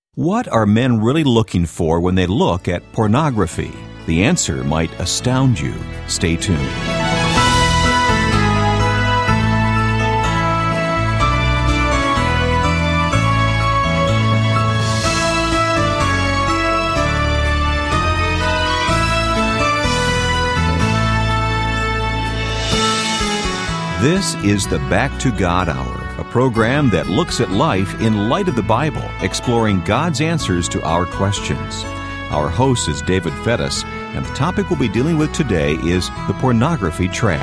What are men really looking for when they look at pornography? The answer might astound you. Stay tuned. This is the Back to God Hour, a program that looks at life in light of the Bible, exploring God's answers to our questions. Our host is David Fettis, and the topic we'll be dealing with today is the pornography trap.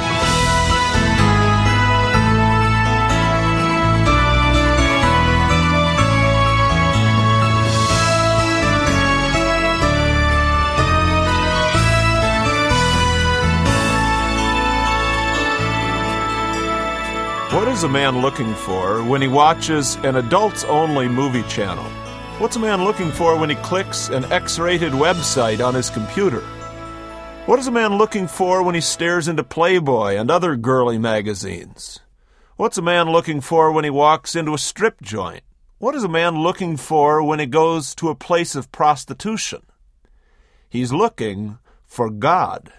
What is a man looking for when he watches an adults-only movie channel? What's a man looking for when he clicks an X-rated website on his computer? What is a man looking for when he stares into Playboy and other girly magazines? What's a man looking for when he walks into a strip joint? What is a man looking for when he goes to a place of prostitution? He's looking for God.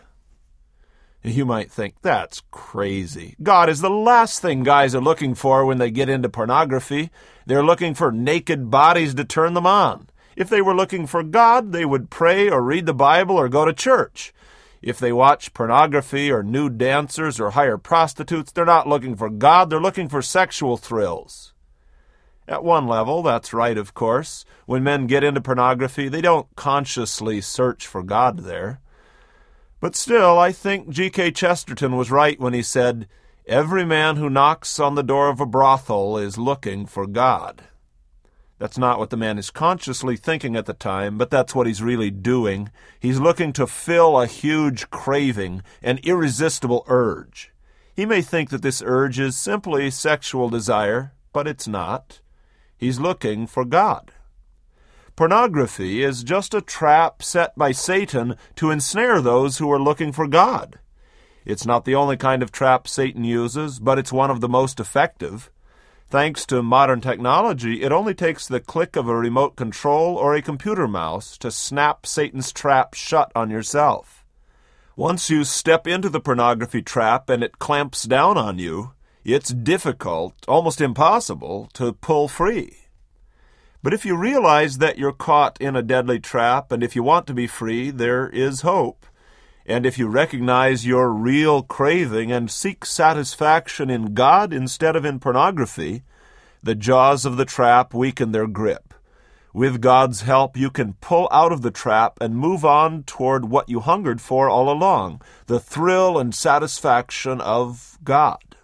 You might think, that's crazy. God is the last thing guys are looking for when they get into pornography. They're looking for naked bodies to turn them on. If they were looking for God, they would pray or read the Bible or go to church. If they watch pornography or nude dancers or hire prostitutes, they're not looking for God, they're looking for sexual thrills. At one level, that's right, of course. When men get into pornography, they don't consciously search for God there. But still, I think G.K. Chesterton was right when he said, "Every man who knocks on the door of a brothel is looking for God." That's not what the man is consciously thinking at the time, but that's what he's really doing. He's looking to fill a huge craving, an irresistible urge. He may think that this urge is simply sexual desire, but it's not. He's looking for God. Pornography is just a trap set by Satan to ensnare those who are looking for God. It's not the only kind of trap Satan uses, but it's one of the most effective. Thanks to modern technology, it only takes the click of a remote control or a computer mouse to snap Satan's trap shut on yourself. Once you step into the pornography trap and it clamps down on you, it's difficult, almost impossible, to pull free. But if you realize that you're caught in a deadly trap, and if you want to be free, there is hope. And if you recognize your real craving and seek satisfaction in God instead of in pornography, the jaws of the trap weaken their grip. With God's help, you can pull out of the trap and move on toward what you hungered for all along, the thrill and satisfaction of God.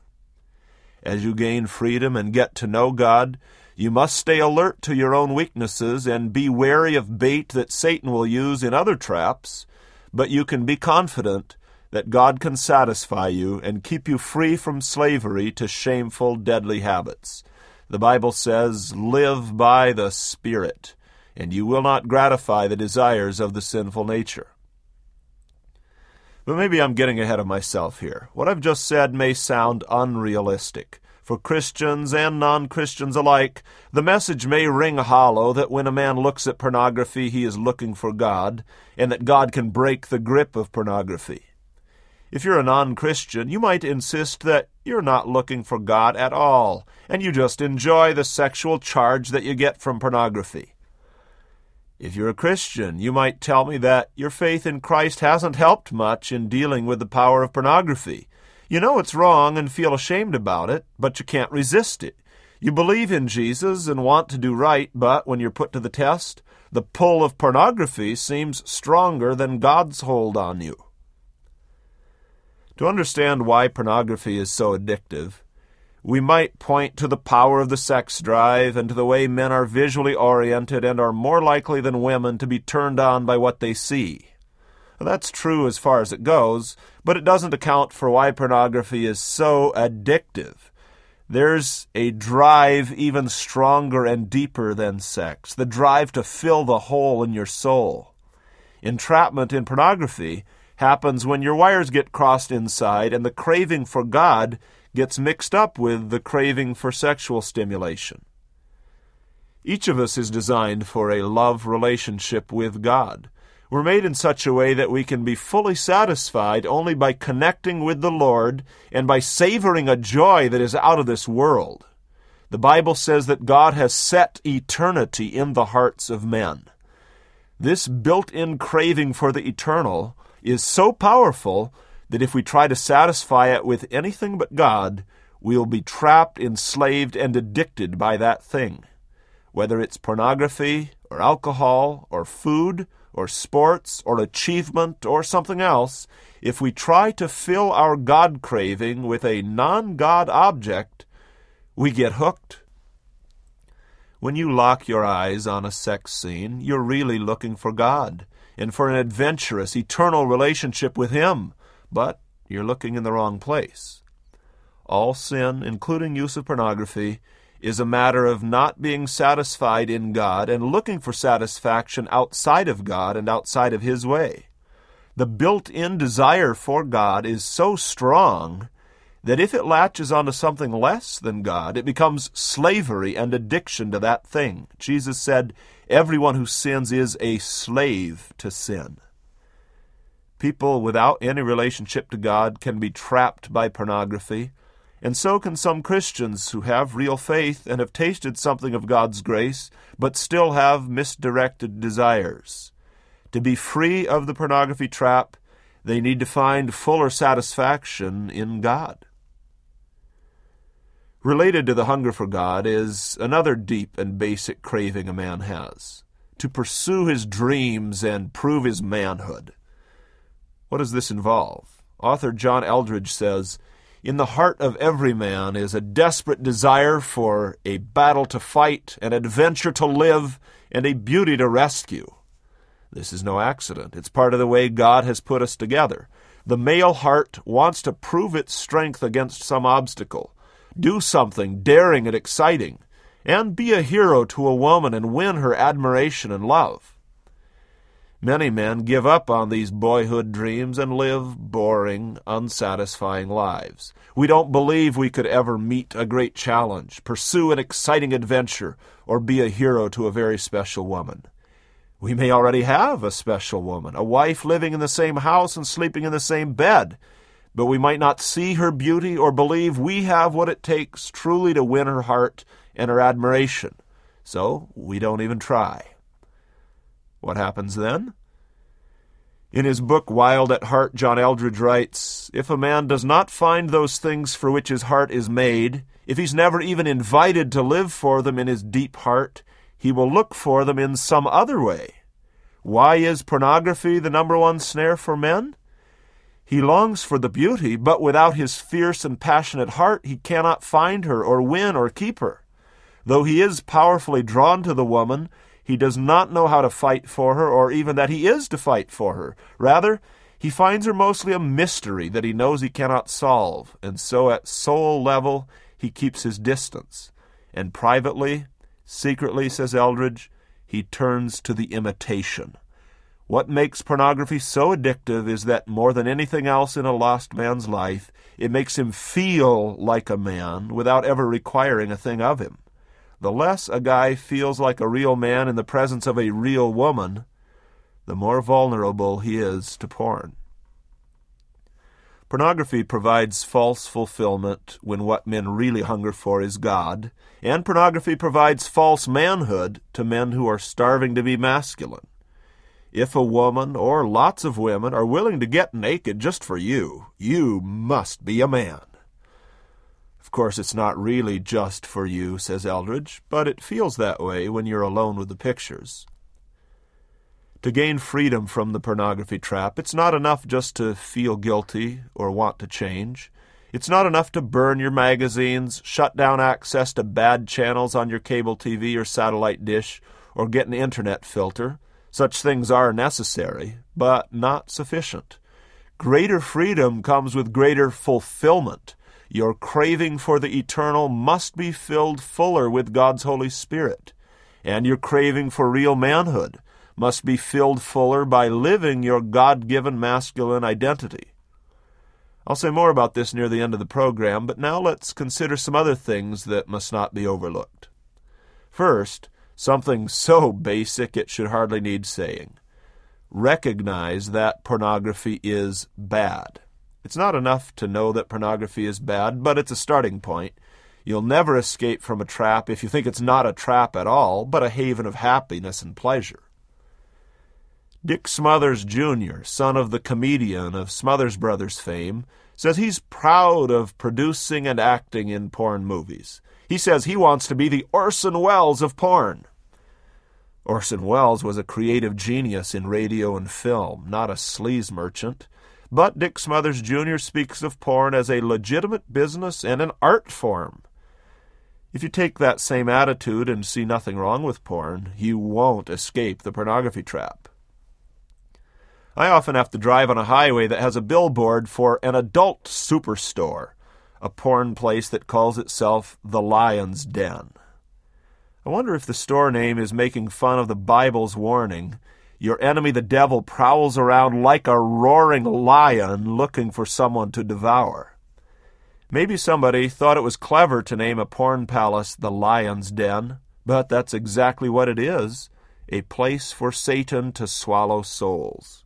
As you gain freedom and get to know God, you must stay alert to your own weaknesses and be wary of bait that Satan will use in other traps, but you can be confident that God can satisfy you and keep you free from slavery to shameful, deadly habits. The Bible says, "Live by the Spirit, and you will not gratify the desires of the sinful nature." But maybe I'm getting ahead of myself here. What I've just said may sound unrealistic. For Christians and non-Christians alike, the message may ring hollow that when a man looks at pornography, he is looking for God, and that God can break the grip of pornography. If you're a non-Christian, you might insist that you're not looking for God at all, and you just enjoy the sexual charge that you get from pornography. If you're a Christian, you might tell me that your faith in Christ hasn't helped much in dealing with the power of pornography. You know it's wrong and feel ashamed about it, but you can't resist it. You believe in Jesus and want to do right, but when you're put to the test, the pull of pornography seems stronger than God's hold on you. To understand why pornography is so addictive, we might point to the power of the sex drive and to the way men are visually oriented and are more likely than women to be turned on by what they see. That's true as far as it goes, but it doesn't account for why pornography is so addictive. There's a drive even stronger and deeper than sex, the drive to fill the hole in your soul. Entrapment in pornography happens when your wires get crossed inside and the craving for God gets mixed up with the craving for sexual stimulation. Each of us is designed for a love relationship with God. We're made in such a way that we can be fully satisfied only by connecting with the Lord and by savoring a joy that is out of this world. The Bible says that God has set eternity in the hearts of men. This built-in craving for the eternal is so powerful that if we try to satisfy it with anything but God, we'll be trapped, enslaved, and addicted by that thing. Whether it's pornography, or alcohol, or food, or sports, or achievement, or something else, if we try to fill our God craving with a non-God object, we get hooked. When you lock your eyes on a sex scene, you're really looking for God and for an adventurous, eternal relationship with Him, but you're looking in the wrong place. All sin, including use of pornography, is a matter of not being satisfied in God and looking for satisfaction outside of God and outside of His way. The built-in desire for God is so strong that if it latches onto something less than God, it becomes slavery and addiction to that thing. Jesus said, "Everyone who sins is a slave to sin." People without any relationship to God can be trapped by pornography, and so can some Christians who have real faith and have tasted something of God's grace, but still have misdirected desires. To be free of the pornography trap, they need to find fuller satisfaction in God. Related to the hunger for God is another deep and basic craving a man has: to pursue his dreams and prove his manhood. What does this involve? Author John Eldredge says, "In the heart of every man is a desperate desire for a battle to fight, an adventure to live, and a beauty to rescue. This is no accident. It's part of the way God has put us together. The male heart wants to prove its strength against some obstacle, do something daring and exciting, and be a hero to a woman and win her admiration and love. Many men give up on these boyhood dreams and live boring, unsatisfying lives. We don't believe we could ever meet a great challenge, pursue an exciting adventure, or be a hero to a very special woman. We may already have a special woman, a wife living in the same house and sleeping in the same bed, but we might not see her beauty or believe we have what it takes truly to win her heart and her admiration. So we don't even try. What happens then? In his book, Wild at Heart, John Eldredge writes, "If a man does not find those things for which his heart is made, if he's never even invited to live for them in his deep heart, he will look for them in some other way. Why is pornography the number one snare for men? He longs for the beauty, but without his fierce and passionate heart, he cannot find her or win or keep her. Though he is powerfully drawn to the woman, he does not know how to fight for her, or even that he is to fight for her. Rather, he finds her mostly a mystery that he knows he cannot solve, and so at soul level he keeps his distance. And privately, secretly, says Eldredge, he turns to the imitation. What makes pornography so addictive is that more than anything else in a lost man's life, it makes him feel like a man without ever requiring a thing of him. The less a guy feels like a real man in the presence of a real woman, the more vulnerable he is to porn." Pornography provides false fulfillment when what men really hunger for is God, and pornography provides false manhood to men who are starving to be masculine. If a woman, or lots of women, are willing to get naked just for you, you must be a man. Of course, it's not really just for you, says Eldredge, but it feels that way when you're alone with the pictures. To gain freedom from the pornography trap, it's not enough just to feel guilty or want to change. It's not enough to burn your magazines, shut down access to bad channels on your cable TV or satellite dish, or get an internet filter. Such things are necessary, but not sufficient. Greater freedom comes with greater fulfillment. Your craving for the eternal must be filled fuller with God's Holy Spirit, and your craving for real manhood must be filled fuller by living your God-given masculine identity. I'll say more about this near the end of the program, but now let's consider some other things that must not be overlooked. First, something so basic it should hardly need saying. Recognize that pornography is bad. It's not enough to know that pornography is bad, but it's a starting point. You'll never escape from a trap if you think it's not a trap at all, but a haven of happiness and pleasure. Dick Smothers Jr., son of the comedian of Smothers Brothers fame, says he's proud of producing and acting in porn movies. He says he wants to be the Orson Welles of porn. Orson Welles was a creative genius in radio and film, not a sleaze merchant. But Dick Smothers Jr. speaks of porn as a legitimate business and an art form. If you take that same attitude and see nothing wrong with porn, you won't escape the pornography trap. I often have to drive on a highway that has a billboard for an adult superstore, a porn place that calls itself the Lion's Den. I wonder if the store name is making fun of the Bible's warning, "Your enemy the devil prowls around like a roaring lion looking for someone to devour." Maybe somebody thought it was clever to name a porn palace the Lion's Den, but that's exactly what it is, a place for Satan to swallow souls.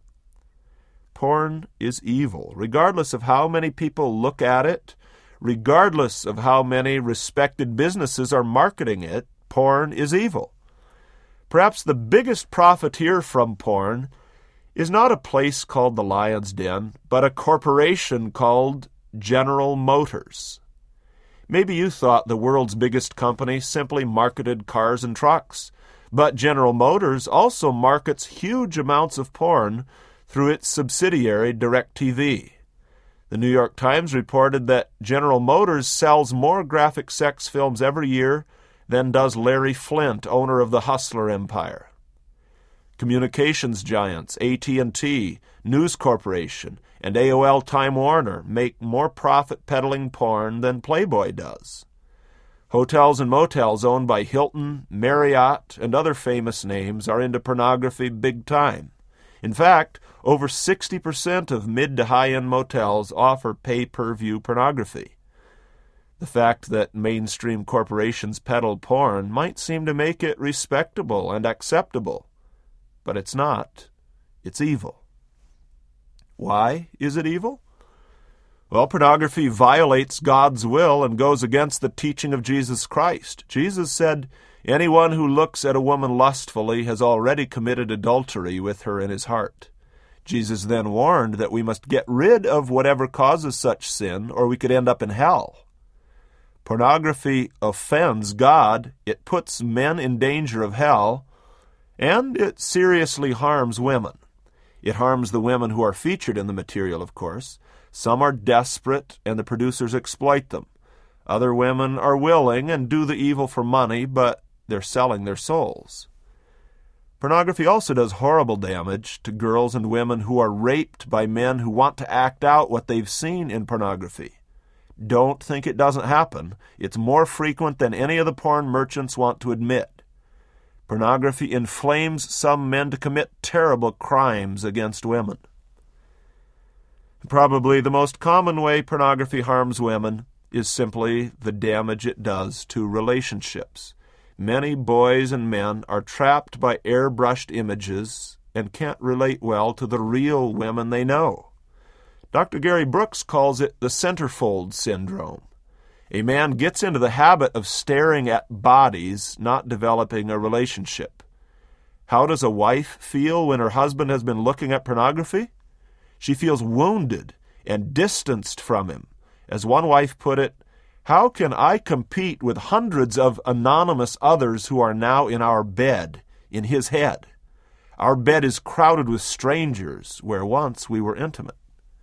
Porn is evil, regardless of how many people look at it, regardless of how many respected businesses are marketing it. Porn is evil. Perhaps the biggest profiteer from porn is not a place called the Lion's Den, but a corporation called General Motors. Maybe you thought the world's biggest company simply marketed cars and trucks, but General Motors also markets huge amounts of porn through its subsidiary DirecTV. The New York Times reported that General Motors sells more graphic sex films every year than does Larry Flint, owner of the Hustler empire. Communications giants AT&T, News Corporation, and AOL Time Warner make more profit peddling porn than Playboy does. Hotels and motels owned by Hilton, Marriott, and other famous names are into pornography big time. In fact, over 60% of mid to high-end motels offer pay-per-view pornography. The fact that mainstream corporations peddle porn might seem to make it respectable and acceptable, but it's not. It's evil. Why is it evil? Well, pornography violates God's will and goes against the teaching of Jesus Christ. Jesus said, "Anyone who looks at a woman lustfully has already committed adultery with her in his heart." Jesus then warned that we must get rid of whatever causes such sin, or we could end up in hell. Pornography offends God, it puts men in danger of hell, and it seriously harms women. It harms the women who are featured in the material, of course. Some are desperate, and the producers exploit them. Other women are willing and do the evil for money, but they're selling their souls. Pornography also does horrible damage to girls and women who are raped by men who want to act out what they've seen in pornography. Don't think it doesn't happen. It's more frequent than any of the porn merchants want to admit. Pornography inflames some men to commit terrible crimes against women. Probably the most common way pornography harms women is simply the damage it does to relationships. Many boys and men are trapped by airbrushed images and can't relate well to the real women they know. Dr. Gary Brooks calls it the centerfold syndrome. A man gets into the habit of staring at bodies, not developing a relationship. How does a wife feel when her husband has been looking at pornography? She feels wounded and distanced from him. As one wife put it, "How can I compete with hundreds of anonymous others who are now in our bed, in his head? Our bed is crowded with strangers where once we were intimate."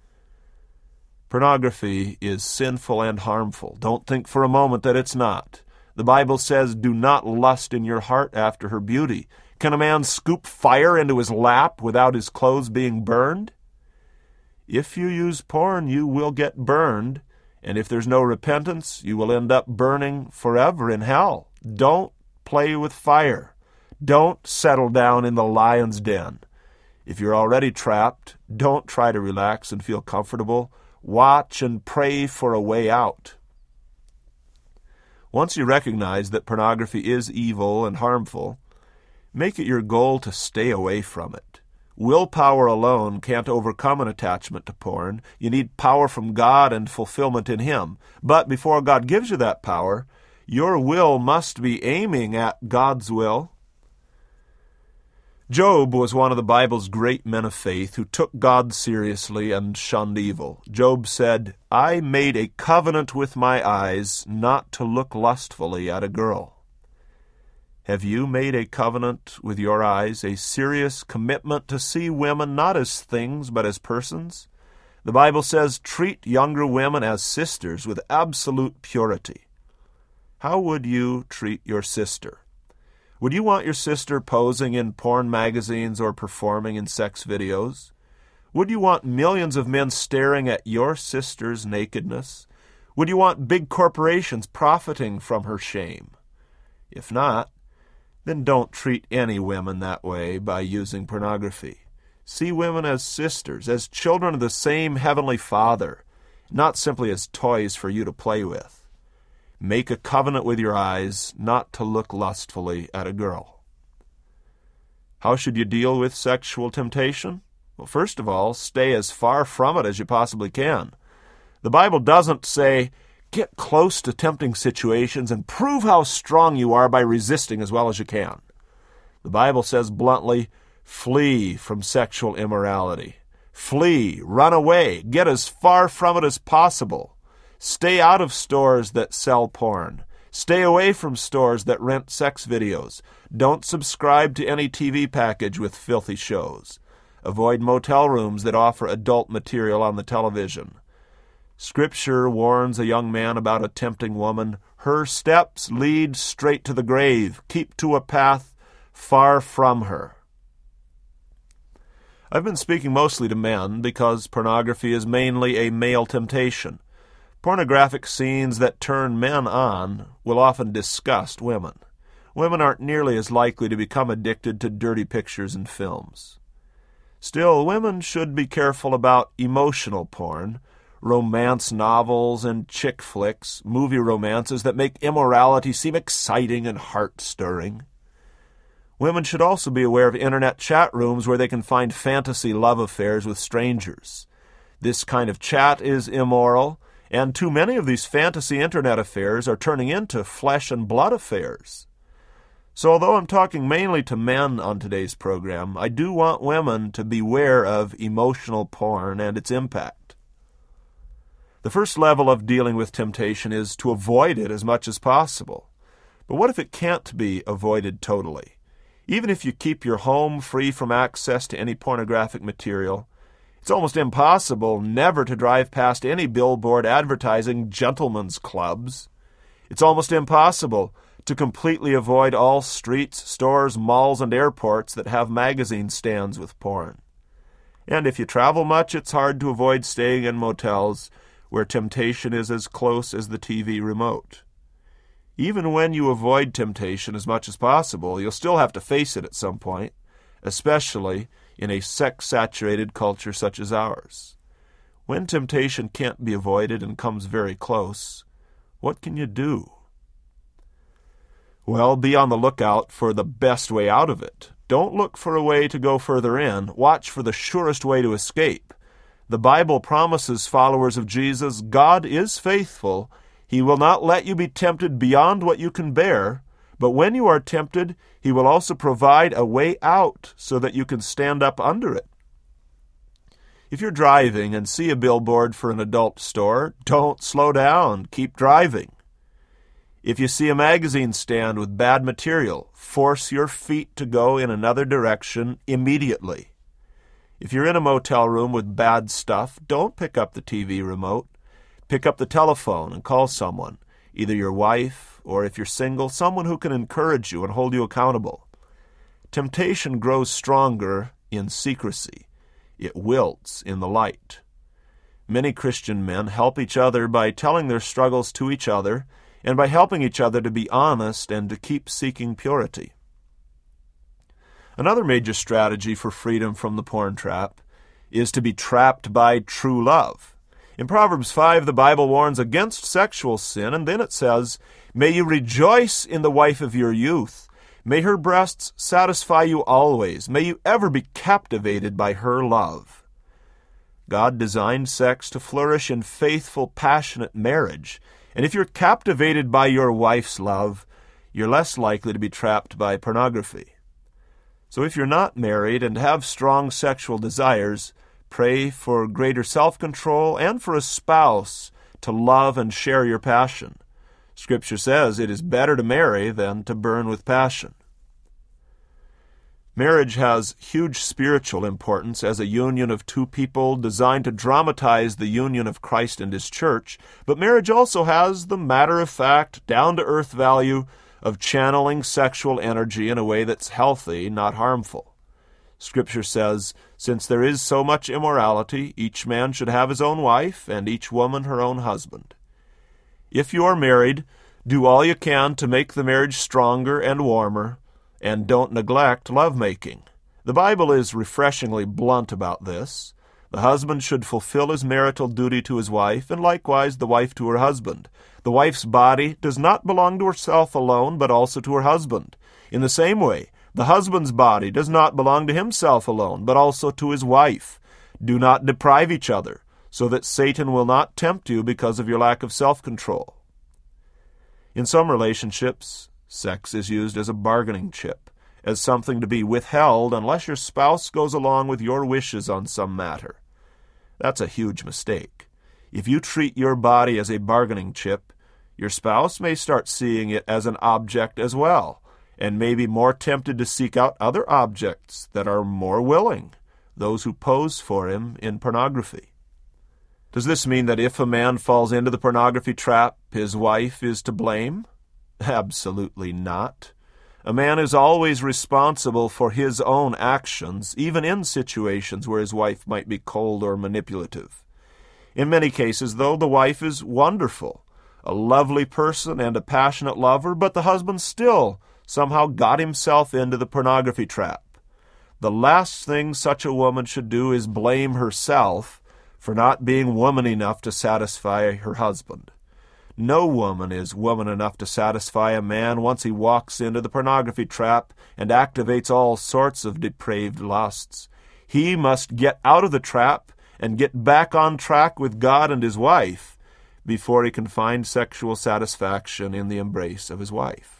Pornography is sinful and harmful. Don't think for a moment that it's not. The Bible says, "Do not lust in your heart after her beauty." Can a man scoop fire into his lap without his clothes being burned? If you use porn, you will get burned, and if there's no repentance, you will end up burning forever in hell. Don't play with fire. Don't settle down in the lion's den. If you're already trapped, don't try to relax and feel comfortable. Watch and pray for a way out. Once you recognize that pornography is evil and harmful, make it your goal to stay away from it. Willpower alone can't overcome an attachment to porn. You need power from God and fulfillment in Him. But before God gives you that power, your will must be aiming at God's will. Job was one of the Bible's great men of faith who took God seriously and shunned evil. Job said, "I made a covenant with my eyes not to look lustfully at a girl." Have you made a covenant with your eyes, a serious commitment to see women not as things but as persons? The Bible says, treat younger women as sisters with absolute purity. How would you treat your sister? Would you want your sister posing in porn magazines or performing in sex videos? Would you want millions of men staring at your sister's nakedness? Would you want big corporations profiting from her shame? If not, then don't treat any women that way by using pornography. See women as sisters, as children of the same Heavenly Father, not simply as toys for you to play with. Make a covenant with your eyes not to look lustfully at a girl. How should you deal with sexual temptation? Well, first of all, stay as far from it as you possibly can. The Bible doesn't say, get close to tempting situations and prove how strong you are by resisting as well as you can. The Bible says bluntly, flee from sexual immorality. Flee, run away, get as far from it as possible. Stay out of stores that sell porn. Stay away from stores that rent sex videos. Don't subscribe to any TV package with filthy shows. Avoid motel rooms that offer adult material on the television. Scripture warns a young man about a tempting woman. Her steps lead straight to the grave. Keep to a path far from her. I've been speaking mostly to men because pornography is mainly a male temptation. Pornographic scenes that turn men on will often disgust women. Women aren't nearly as likely to become addicted to dirty pictures and films. Still, women should be careful about emotional porn, romance novels and chick flicks, movie romances that make immorality seem exciting and heart-stirring. Women should also be aware of internet chat rooms where they can find fantasy love affairs with strangers. This kind of chat is immoral, and too many of these fantasy internet affairs are turning into flesh and blood affairs. So although I'm talking mainly to men on today's program, I do want women to beware of emotional porn and its impact. The first level of dealing with temptation is to avoid it as much as possible. But what if it can't be avoided totally? Even if you keep your home free from access to any pornographic material, it's almost impossible never to drive past any billboard advertising gentlemen's clubs. It's almost impossible to completely avoid all streets, stores, malls, and airports that have magazine stands with porn. And if you travel much, it's hard to avoid staying in motels where temptation is as close as the TV remote. Even when you avoid temptation as much as possible, you'll still have to face it at some point, especially in a sex-saturated culture such as ours. When temptation can't be avoided and comes very close, what can you do? Well, be on the lookout for the best way out of it. Don't look for a way to go further in. Watch for the surest way to escape. The Bible promises followers of Jesus, God is faithful. He will not let you be tempted beyond what you can bear, but when you are tempted, He will also provide a way out so that you can stand up under it. If you're driving and see a billboard for an adult store, don't slow down. Keep driving. If you see a magazine stand with bad material, force your feet to go in another direction immediately. If you're in a motel room with bad stuff, don't pick up the TV remote. Pick up the telephone and call someone, either your wife or, if you're single, someone who can encourage you and hold you accountable. Temptation grows stronger in secrecy. It wilts in the light. Many Christian men help each other by telling their struggles to each other and by helping each other to be honest and to keep seeking purity. Another major strategy for freedom from the porn trap is to be trapped by true love. In Proverbs 5, the Bible warns against sexual sin, and then it says, "May you rejoice in the wife of your youth. May her breasts satisfy you always. May you ever be captivated by her love." God designed sex to flourish in faithful, passionate marriage, and if you're captivated by your wife's love, you're less likely to be trapped by pornography. So if you're not married and have strong sexual desires, pray for greater self-control and for a spouse to love and share your passion. Scripture says it is better to marry than to burn with passion. Marriage has huge spiritual importance as a union of two people designed to dramatize the union of Christ and His church, but marriage also has the matter-of-fact, down-to-earth value of channeling sexual energy in a way that's healthy, not harmful. Scripture says, "Since there is so much immorality, each man should have his own wife, and each woman her own husband." If you are married, do all you can to make the marriage stronger and warmer, and don't neglect lovemaking. The Bible is refreshingly blunt about this. The husband should fulfill his marital duty to his wife, and likewise the wife to her husband. The wife's body does not belong to herself alone, but also to her husband. In the same way, the husband's body does not belong to himself alone, but also to his wife. Do not deprive each other, so that Satan will not tempt you because of your lack of self-control. In some relationships, sex is used as a bargaining chip, as something to be withheld unless your spouse goes along with your wishes on some matter. That's a huge mistake. If you treat your body as a bargaining chip, your spouse may start seeing it as an object as well, and may be more tempted to seek out other objects that are more willing, those who pose for him in pornography. Does this mean that if a man falls into the pornography trap, his wife is to blame? Absolutely not. A man is always responsible for his own actions, even in situations where his wife might be cold or manipulative. In many cases, though, the wife is wonderful, a lovely person and a passionate lover, but the husband still somehow got himself into the pornography trap. The last thing such a woman should do is blame herself for not being woman enough to satisfy her husband. No woman is woman enough to satisfy a man once he walks into the pornography trap and activates all sorts of depraved lusts. He must get out of the trap and get back on track with God and his wife before he can find sexual satisfaction in the embrace of his wife.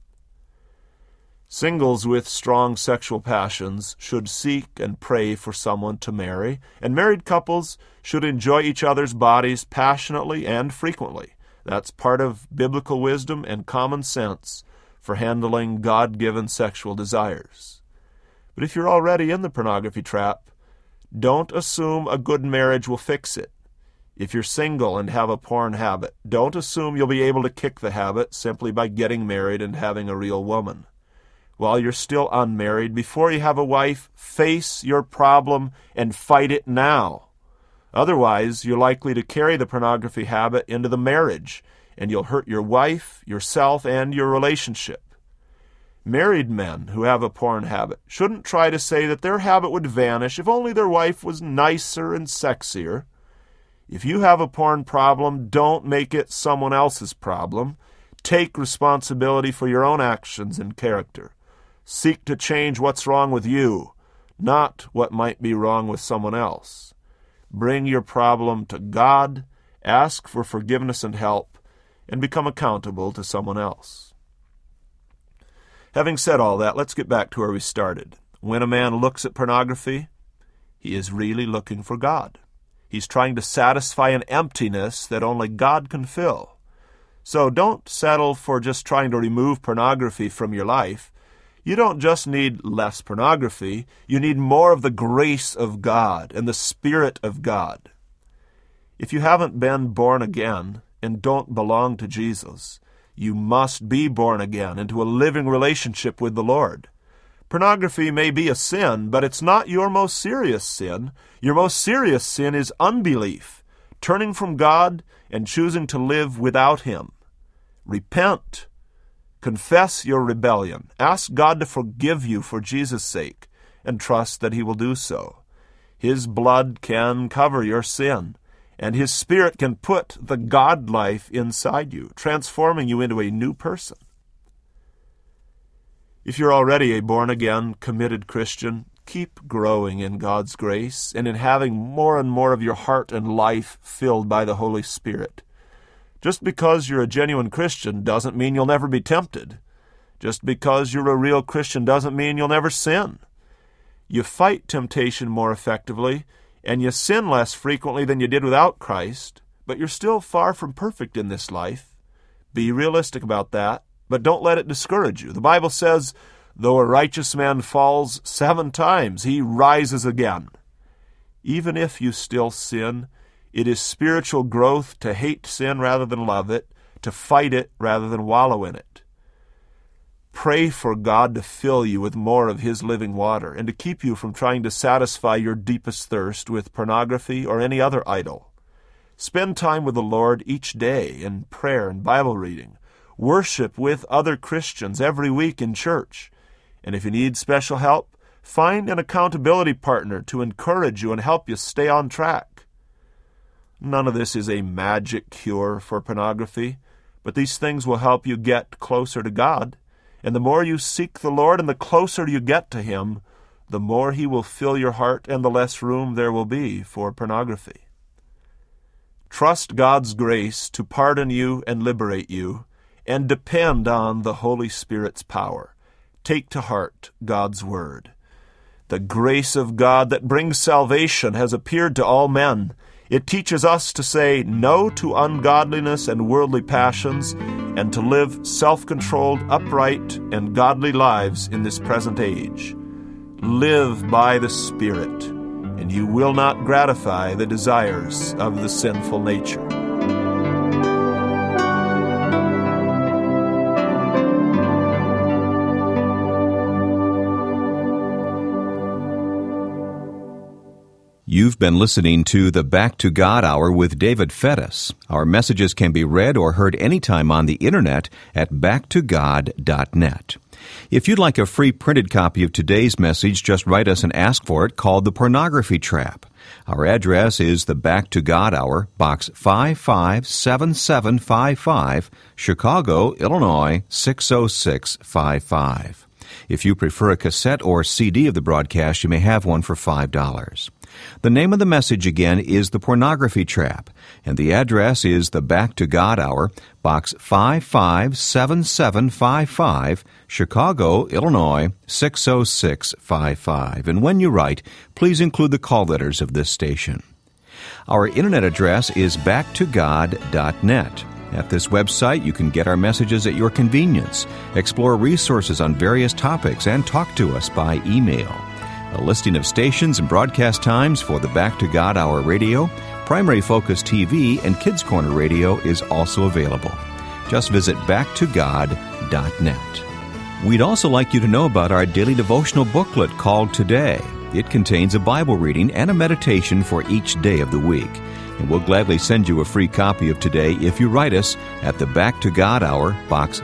Singles with strong sexual passions should seek and pray for someone to marry, and married couples should enjoy each other's bodies passionately and frequently. That's part of biblical wisdom and common sense for handling God-given sexual desires. But if you're already in the pornography trap, don't assume a good marriage will fix it. If you're single and have a porn habit, don't assume you'll be able to kick the habit simply by getting married and having a real woman. While you're still unmarried, before you have a wife, face your problem and fight it now. Otherwise, you're likely to carry the pornography habit into the marriage, and you'll hurt your wife, yourself, and your relationship. Married men who have a porn habit shouldn't try to say that their habit would vanish if only their wife was nicer and sexier. If you have a porn problem, don't make it someone else's problem. Take responsibility for your own actions and character. Seek to change what's wrong with you, not what might be wrong with someone else. Bring your problem to God, ask for forgiveness and help, and become accountable to someone else. Having said all that, let's get back to where we started. When a man looks at pornography, he is really looking for God. He's trying to satisfy an emptiness that only God can fill. So don't settle for just trying to remove pornography from your life. You don't just need less pornography, you need more of the grace of God and the Spirit of God. If you haven't been born again and don't belong to Jesus, you must be born again into a living relationship with the Lord. Pornography may be a sin, but it's not your most serious sin. Your most serious sin is unbelief, turning from God and choosing to live without Him. Repent. Confess your rebellion. Ask God to forgive you for Jesus' sake, and trust that He will do so. His blood can cover your sin, and His Spirit can put the God life inside you, transforming you into a new person. If you're already a born-again, committed Christian, keep growing in God's grace and in having more and more of your heart and life filled by the Holy Spirit. Just because you're a genuine Christian doesn't mean you'll never be tempted. Just because you're a real Christian doesn't mean you'll never sin. You fight temptation more effectively, and you sin less frequently than you did without Christ, but you're still far from perfect in this life. Be realistic about that, but don't let it discourage you. The Bible says, though a righteous man falls 7 times, he rises again. Even if you still sin, it is spiritual growth to hate sin rather than love it, to fight it rather than wallow in it. Pray for God to fill you with more of His living water and to keep you from trying to satisfy your deepest thirst with pornography or any other idol. Spend time with the Lord each day in prayer and Bible reading. Worship with other Christians every week in church. And if you need special help, find an accountability partner to encourage you and help you stay on track. None of this is a magic cure for pornography, but these things will help you get closer to God. And the more you seek the Lord and the closer you get to Him, the more He will fill your heart and the less room there will be for pornography. Trust God's grace to pardon you and liberate you, and depend on the Holy Spirit's power. Take to heart God's Word. The grace of God that brings salvation has appeared to all men. It teaches us to say no to ungodliness and worldly passions, and to live self-controlled, upright, and godly lives in this present age. Live by the Spirit, and you will not gratify the desires of the sinful nature. You've been listening to the Back to God Hour with David Fettis. Our messages can be read or heard anytime on the internet at backtogod.net. If you'd like a free printed copy of today's message, just write us and ask for it, called The Pornography Trap. Our address is the Back to God Hour, Box 557755, Chicago, Illinois 60655. If you prefer a cassette or CD of the broadcast, you may have one for $5. The name of the message again is The Pornography Trap, and the address is the Back to God Hour, Box 557755, Chicago, Illinois 60655. And when you write, please include the call letters of this station. Our internet address is backtogod.net. At this website, you can get our messages at your convenience, explore resources on various topics, and talk to us by email. A listing of stations and broadcast times for the Back to God Hour radio, Primary Focus TV, and Kids Corner Radio is also available. Just visit backtogod.net. We'd also like you to know about our daily devotional booklet called Today. It contains a Bible reading and a meditation for each day of the week. And we'll gladly send you a free copy of Today if you write us at the Back to God Hour, Box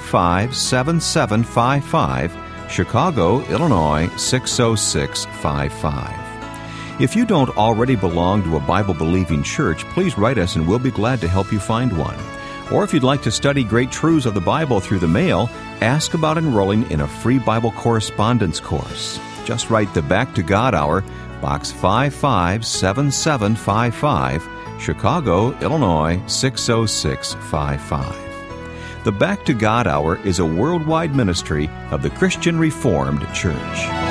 557755, Chicago, Illinois 60655. If you don't already belong to a Bible-believing church, please write us and we'll be glad to help you find one. Or if you'd like to study great truths of the Bible through the mail, ask about enrolling in a free Bible correspondence course. Just write the Back to God Hour, Box 557755, Chicago, Illinois 60655. The Back to God Hour is a worldwide ministry of the Christian Reformed Church.